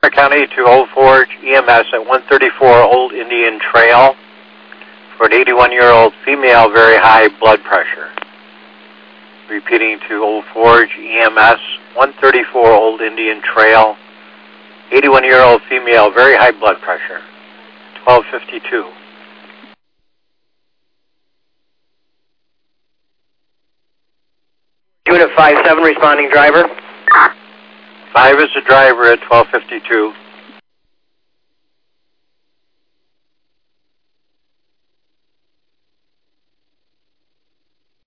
County to Old Forge EMS at 134 Old Indian Trail for an 81-year-old female, very high blood pressure. Repeating to Old Forge EMS, 134 Old Indian Trail, 81-year-old female, very high blood pressure, 1252. Unit 5-7, responding driver. 5 is the driver at 1252.